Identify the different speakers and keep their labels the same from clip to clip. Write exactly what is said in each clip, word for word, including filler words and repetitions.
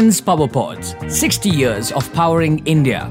Speaker 1: Cummins Power Pods, sixty years of powering India.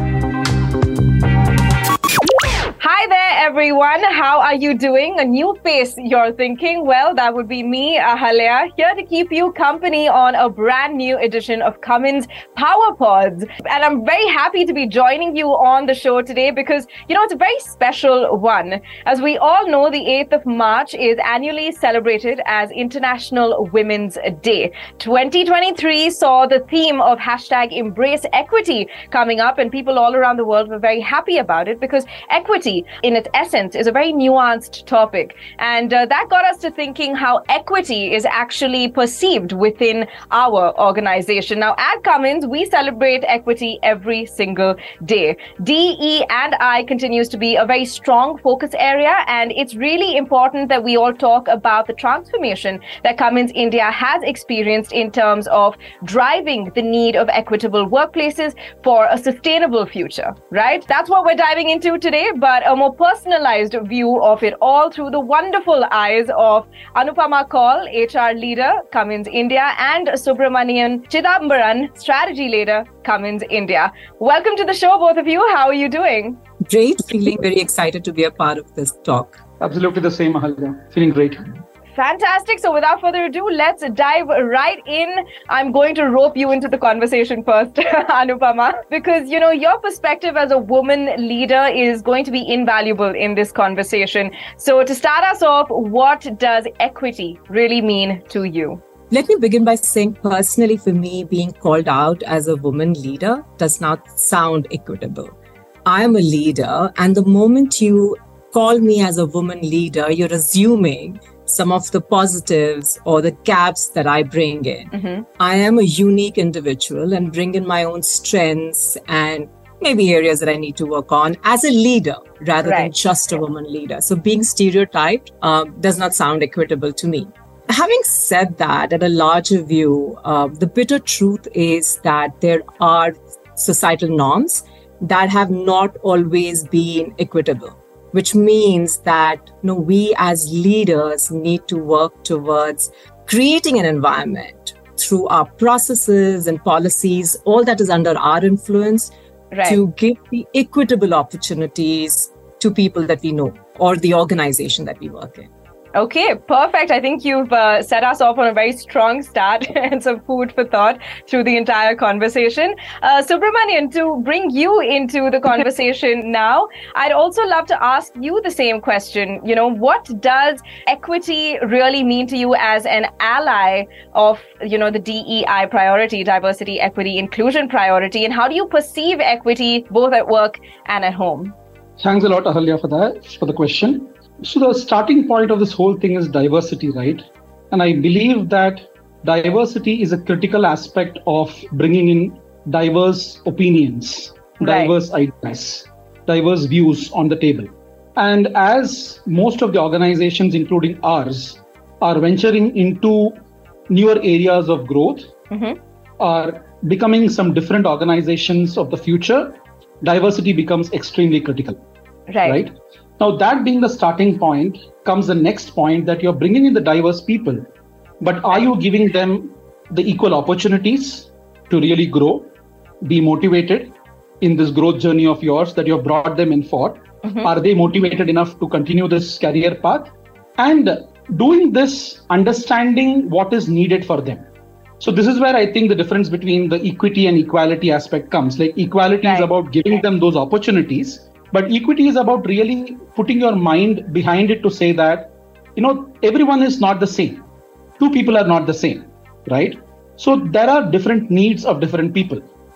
Speaker 2: Hi there, everyone. How are you doing? A new face, you're thinking? Well, that would be me, Ahalya, here to keep you company on a brand new edition of Cummins Power Pods. And I'm very happy to be joining you on the show today because, you know, it's a very special one. As we all know, the eighth of March is annually celebrated as International Women's Day. twenty twenty-three saw the theme of hashtag Embrace Equity coming up, and people all around the world were very happy about it because equity, in its essence, is a very nuanced topic. And uh, that got us to thinking how equity is actually perceived within our organization. Now, at Cummins, we celebrate equity every single day. D E and I continues to be a very strong focus area, and it's really important that we all talk about the transformation that Cummins India has experienced in terms of driving the need of equitable workplaces for a sustainable future, right? That's what we're diving into today, but a more personalized view of it all through the wonderful eyes of Anupama Kaul, H R leader, Cummins India, and Subramanian Chidambaran, strategy leader, Cummins India. Welcome to the show, both of you. How are you doing?
Speaker 3: Great. Feeling very excited to be a part of this talk.
Speaker 4: Absolutely the same, Ahalya. Feeling great.
Speaker 2: Fantastic. So without further ado, let's dive right in. I'm going to rope you into the conversation first, Anupama, because, you know, your perspective as a woman leader is going to be invaluable in this conversation. So to start us off, what does equity really mean to you?
Speaker 3: Let me begin by saying personally, for me, being called out as a woman leader does not sound equitable. I am a leader, and the moment you call me as a woman leader, you're assuming some of the positives or the gaps that I bring in. Mm-hmm. I am a unique individual and bring in my own strengths and maybe areas that I need to work on as a leader rather right. than just a woman leader. So being stereotyped uh, does not sound equitable to me. Having said that, at a larger view, uh, the bitter truth is that there are societal norms that have not always been equitable, which means that you know, we as leaders need to work towards creating an environment through our processes and policies, all that is under our influence, right. to give the equitable opportunities to people that we know or the organization that we work in.
Speaker 2: Okay, perfect. I think you've uh, set us off on a very strong start and some food for thought through the entire conversation. Uh, Subramanian, to bring you into the conversation now, I'd also love to ask you the same question. You know, what does equity really mean to you as an ally of, you know, the D E I priority, diversity, equity, inclusion priority, and how do you perceive equity both at work and at home?
Speaker 4: Thanks a lot, Ahalya, for that, for the question. So the starting point of this whole thing is diversity, right? And I believe that diversity is a critical aspect of bringing in diverse opinions, right. diverse ideas, diverse views on the table. And as most of the organizations, including ours, are venturing into newer areas of growth, mm-hmm. are becoming some different organizations of the future, diversity becomes extremely critical,
Speaker 2: right?
Speaker 4: right? Now, that being the starting point, comes the next point that you're bringing in the diverse people. But are you giving them the equal opportunities to really grow, be motivated in this growth journey of yours that you've brought them in for? Mm-hmm. Are they motivated enough to continue this career path? And doing this, understanding what is needed for them. So this is where I think the difference between the equity and equality aspect comes. Like equality right. is about giving them those opportunities. But equity is about really putting your mind behind it to say that, you know, everyone is not the same. Two people are not the same, right? So there are different needs of different people.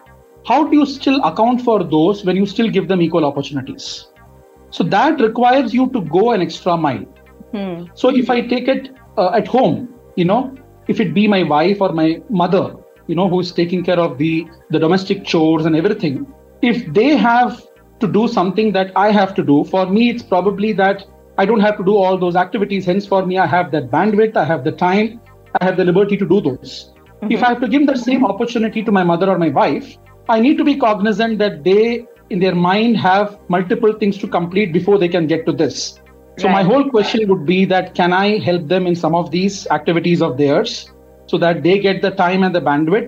Speaker 4: How do you still account for those when you still give them equal opportunities? So that requires you to go an extra mile. Hmm. So if I take it uh, at home, you know, if it be my wife or my mother, you know, who is taking care of the, the domestic chores and everything, if they have to do something that I have to do, for me, it's probably that I don't have to do all those activities. Hence, for me, I have that bandwidth, I have the time, I have the liberty to do those. Mm-hmm. If I have to give the same opportunity to my mother or my wife, I need to be cognizant that they, in their mind, have multiple things to complete before they can get to this. So right. my whole question would be that, can I help them in some of these activities of theirs so that they get the time and the bandwidth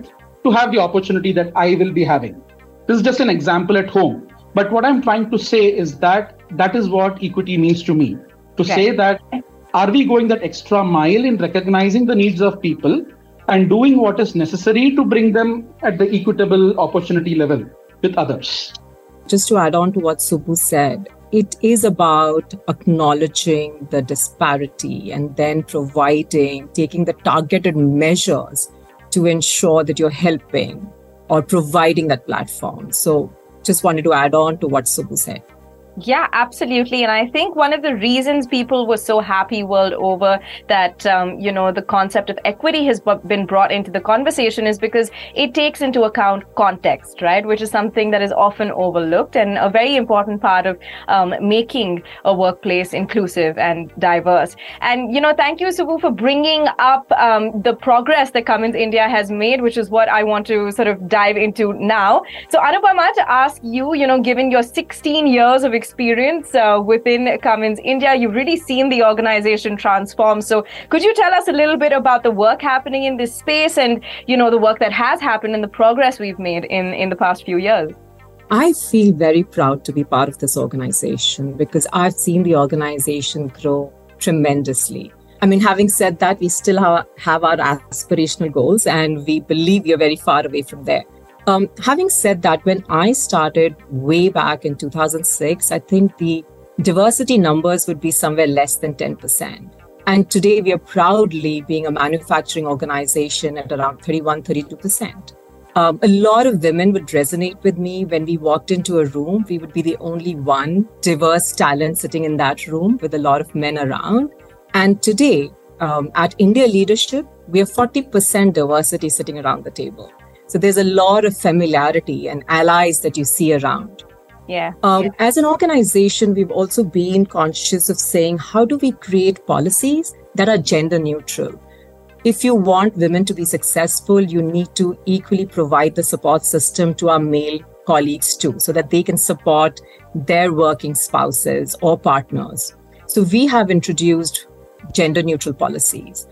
Speaker 4: to have the opportunity that I will be having. This is just an example at home. But what I'm trying to say is that that is what equity means to me. To okay. say that, are we going that extra mile in recognizing the needs of people and doing what is necessary to bring them at the equitable opportunity level with others?
Speaker 3: Just to add on to what Subbu said, it is about acknowledging the disparity and then providing, taking the targeted measures to ensure that you're helping or providing that platform. So just wanted to add on to what Subbu said.
Speaker 2: Yeah, absolutely. And I think one of the reasons people were so happy world over that, um, you know, the concept of equity has b- been brought into the conversation is because it takes into account context, right? Which is something that is often overlooked and a very important part of um, making a workplace inclusive and diverse. And, you know, thank you, Subbu, for bringing up um, the progress that Cummins India has made, which is what I want to sort of dive into now. So, Anupama, to ask you, you know, given your sixteen years of experience experience uh, within Cummins India, you've really seen the organization transform. So could you tell us a little bit about the work happening in this space and, you know, the work that has happened and the progress we've made in, in the past few years?
Speaker 3: I feel very proud to be part of this organization because I've seen the organization grow tremendously. I mean, having said that, we still have, have our aspirational goals and we believe we are very far away from there. Um, having said that, when I started way back in two thousand six, I think the diversity numbers would be somewhere less than ten percent. And today we are proudly being a manufacturing organization at around thirty-one, thirty-two percent. Um, a lot of women would resonate with me when we walked into a room. We would be the only one diverse talent sitting in that room with a lot of men around. And today um, at India Leadership, we have forty percent diversity sitting around the table. So there's a lot of familiarity and allies that you see around.
Speaker 2: Yeah.
Speaker 3: Um,
Speaker 2: yeah.
Speaker 3: As an organization, we've also been conscious of saying, how do we create policies that are gender neutral? If you want women to be successful, you need to equally provide the support system to our male colleagues too, so that they can support their working spouses or partners. So we have introduced gender neutral policies.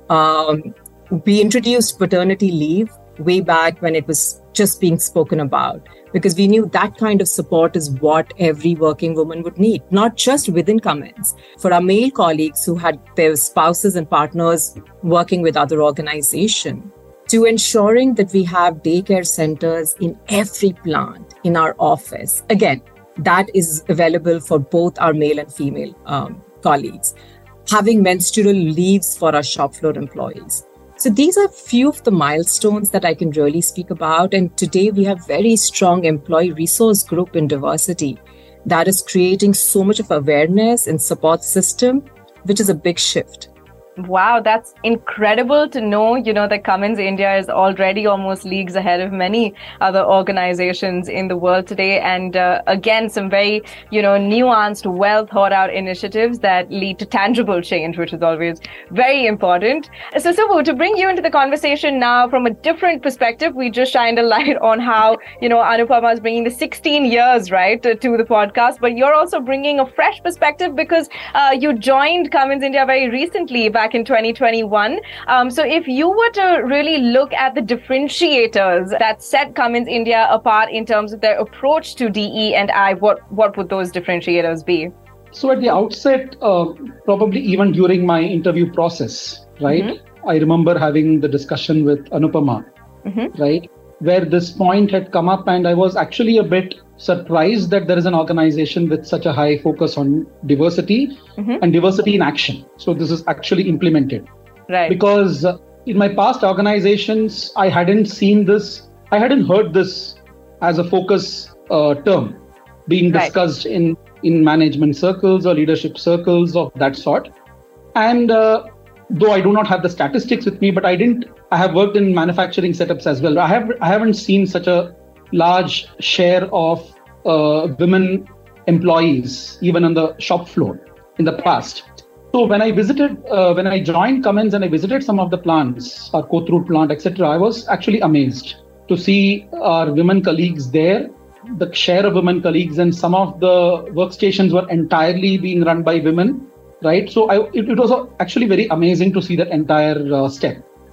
Speaker 3: Um, we introduced paternity leave way back when it was just being spoken about, because we knew that kind of support is what every working woman would need, not just within Cummins. For our male colleagues who had their spouses and partners working with other organizations, to ensuring that we have daycare centers in every plant, in our office. Again, that is available for both our male and female um, colleagues. Having menstrual leaves for our shop floor employees. So these are few of the milestones that I can really speak about. And today we have very strong employee resource group in diversity that is creating so much of awareness and support system, which is a big shift.
Speaker 2: Wow, that's incredible to know, you know, that Cummins India is already almost leagues ahead of many other organizations in the world today. And uh, again, some very, you know, nuanced, well thought out initiatives that lead to tangible change, which is always very important. So, Subbu, to bring you into the conversation now from a different perspective, we just shined a light on how, you know, Anupama is bringing the sixteen years, right, to, to the podcast, but you're also bringing a fresh perspective because uh, you joined Cummins India very recently, back in twenty twenty-one. Um, so if you were to really look at the differentiators that set Cummins India apart in terms of their approach to D E and I, what, what would those differentiators be?
Speaker 4: So at the outset, uh, probably even during my interview process, right, mm-hmm. I remember having the discussion with Anupama, mm-hmm. right, where this point had come up and I was actually a bit surprised that there is an organization with such a high focus on diversity mm-hmm. and diversity in action. So this is actually implemented.
Speaker 2: Right.
Speaker 4: Because uh, in my past organizations, I hadn't seen this, I hadn't heard this as a focus uh, term being discussed right. in, in management circles or leadership circles of that sort. And uh, though I do not have the statistics with me, but I didn't, I have worked in manufacturing setups as well. I have, I haven't seen such a large share of uh, women employees, even on the shop floor in the past. So when I visited, uh, when I joined Cummins and I visited some of the plants, our Kothur plant, et cetera, I was actually amazed to see our women colleagues there, the share of women colleagues, and some of the workstations were entirely being run by women, right? So I, it, it was actually very amazing to see that entire uh, step.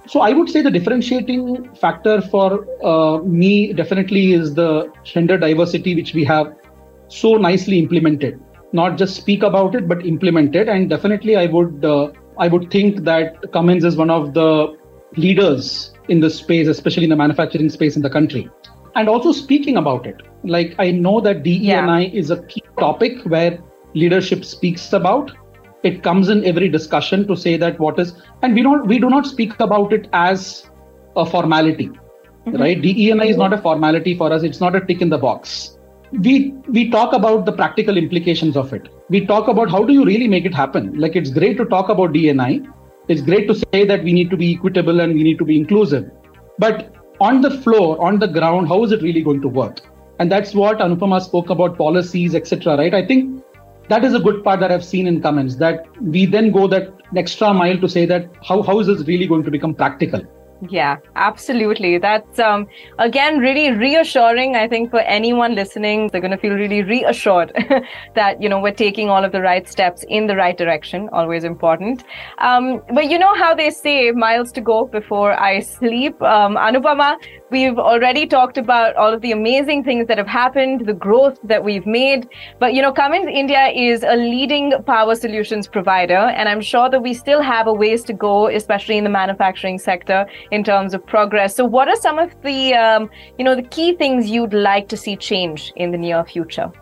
Speaker 4: So I would say the differentiating factor for uh, me definitely is the gender diversity, which we have so nicely implemented. Not just speak about it, but implement it. And definitely I would uh, I would think that Cummins is one of the leaders in this space, especially in the manufacturing space in the country. And also speaking about it. Like I know that D E and I yeah. is a key topic where leadership speaks about. It comes in every discussion to say that what is, and we don't we do not speak about it as a formality, mm-hmm. right? D E and I is not a formality for us. It's not a tick in the box. We we talk about the practical implications of it. We talk about how do you really make it happen. Like it's great to talk about D E and I. It's great to say that we need to be equitable and we need to be inclusive. But on the floor, on the ground, how is it really going to work? And that's what Anupama spoke about, policies, et cetera. Right? I think that is a good part that I've seen in Cummins, that we then go that extra mile to say that how, how is this really going to become practical?
Speaker 2: Yeah, absolutely. That's, um, again, really reassuring, I think, for anyone listening. They're going to feel really reassured that, you know, we're taking all of the right steps in the right direction. Always important. Um, but you know how they say miles to go before I sleep. Um, Anupama, we've already talked about all of the amazing things that have happened, the growth that we've made. But, you know, Cummins India is a leading power solutions provider. And I'm sure that we still have a ways to go, especially in the manufacturing sector, in terms of progress. So what are some of the, um, you know, the key things you'd like to see change in the near future?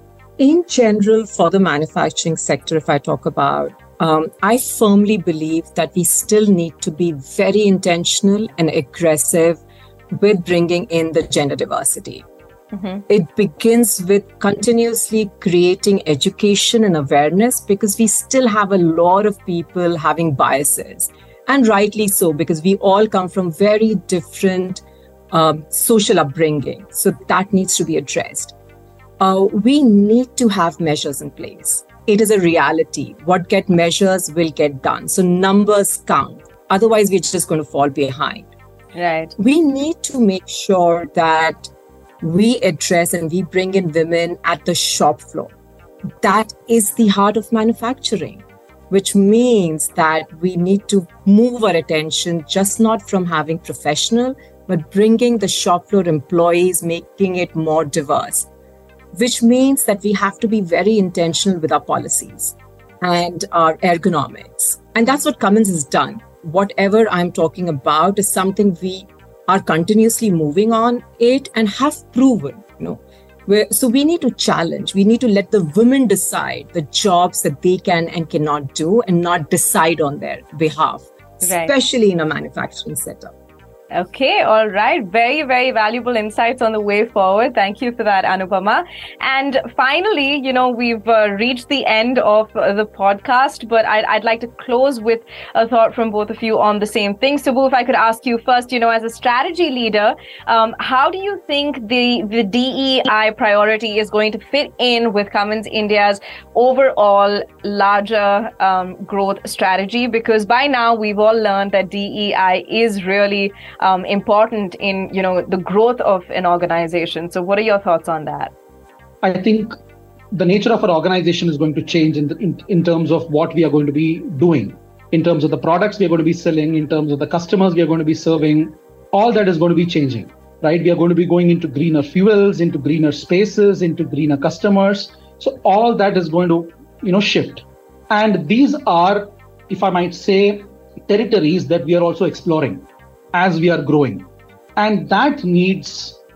Speaker 3: In general, for the manufacturing sector, if I talk about, um, I firmly believe that we still need to be very intentional and aggressive with bringing in the gender diversity. Mm-hmm. It begins with continuously creating education and awareness, because we still have a lot of people having biases. And rightly so, because we all come from very different um, social upbringing. So that needs to be addressed. Uh, we need to have measures in place. It is a reality. What get measures will get done. So numbers count. Otherwise, we're just going to fall behind.
Speaker 2: Right.
Speaker 3: We need to make sure that we address and we bring in women at the shop floor. That is the heart of manufacturing, which means that we need to move our attention just not from having professional, but bringing the shop floor employees, making it more diverse, which means that we have to be very intentional with our policies and our ergonomics. And that's what Cummins has done. Whatever I'm talking about is something we are continuously moving on it and have proven, you know. We're, so we need to challenge, we need to let the women decide the jobs that they can and cannot do and not decide on their behalf, right. Especially in a manufacturing setup.
Speaker 2: Okay, all right. Very, very valuable insights on the way forward. Thank you for that, Anupama. And finally, you know, we've uh, reached the end of uh, the podcast, but I'd, I'd like to close with a thought from both of you on the same thing. Subbu, if I could ask you first, you know, as a strategy leader, um, how do you think the, the D E I priority is going to fit in with Cummins India's overall larger um, growth strategy? Because by now we've all learned that D E I is really Um, important in, you know, the growth of an organization. So what are your thoughts on that?
Speaker 4: I think the nature of our organization is going to change in, the, in, in terms of what we are going to be doing, in terms of the products we are going to be selling, in terms of the customers we are going to be serving. All that is going to be changing, right? We are going to be going into greener fuels, into greener spaces, into greener customers. So all that is going to, you know, shift. And these are, if I might say, territories that we are also exploring as we are growing. And that needs,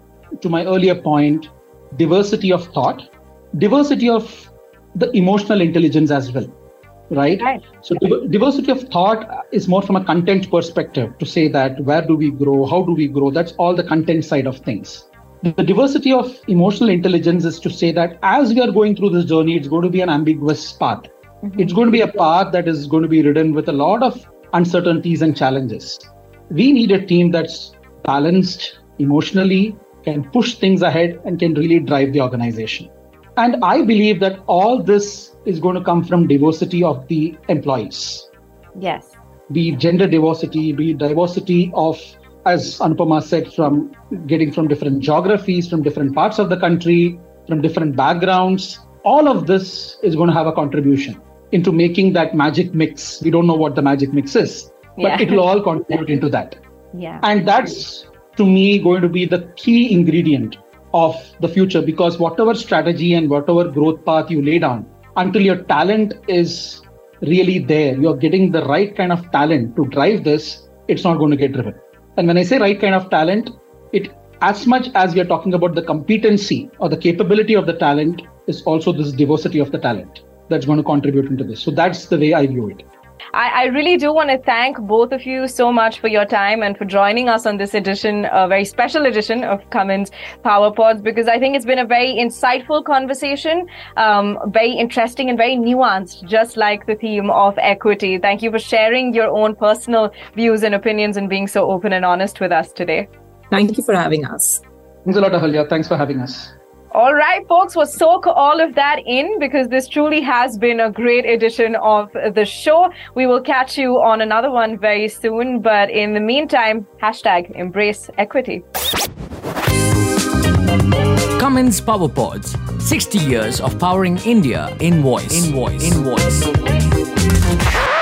Speaker 4: to my earlier point, diversity of thought, diversity of the emotional intelligence as well, right? right. So div- diversity of thought is more from a content perspective to say that where do we grow, how do we grow? That's all the content side of things. The diversity of emotional intelligence is to say that as we are going through this journey, it's going to be an ambiguous path. Mm-hmm. It's going to be a path that is going to be ridden with a lot of uncertainties and challenges. We need a team that's balanced emotionally, can push things ahead, and can really drive the organization. And I believe that all this is going to come from diversity of the employees.
Speaker 2: Yes.
Speaker 4: Be it gender diversity, be it diversity of, as Anupama said, from getting from different geographies, from different parts of the country, from different backgrounds. All of this is going to have a contribution into making that magic mix. We don't know what the magic mix is,
Speaker 2: Yeah.
Speaker 4: But it will all contribute into that.
Speaker 2: Yeah.
Speaker 4: And that's, to me, going to be the key ingredient of the future, because whatever strategy and whatever growth path you lay down, until your talent is really there, you're getting the right kind of talent to drive this, it's not going to get driven. And when I say right kind of talent, it as much as we are talking about the competency or the capability of the talent, is also this diversity of the talent that's going to contribute into this. So that's the way I view it.
Speaker 2: I, I really do want to thank both of you so much for your time and for joining us on this edition, a very special edition of Cummins Power Pods, because I think it's been a very insightful conversation, um, very interesting and very nuanced, just like the theme of equity. Thank you for sharing your own personal views and opinions and being so open and honest with us today.
Speaker 3: Thank you for having us.
Speaker 4: Thanks a lot, Ahalya. Thanks for having us.
Speaker 2: All right, folks, we'll soak all of that in, because this truly has been a great edition of the show. We will catch you on another one very soon. But in the meantime, hashtag embrace equity.
Speaker 1: Cummins Power Pods. sixty years of powering India in voice. In voice. In voice.